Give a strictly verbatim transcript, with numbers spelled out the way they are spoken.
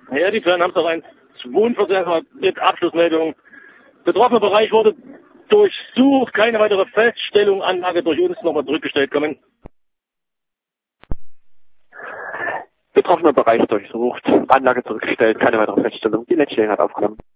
Ja, die Pferden haben noch einen Wohnversorger mit Abschlussmeldung. Betroffener Bereich wurde durchsucht, keine weitere Feststellung, Anlage durch uns nochmal zurückgestellt. Kommen. Betroffener Bereich durchsucht, Anlage zurückgestellt, keine weitere Feststellung. Die Letzte hat aufgenommen.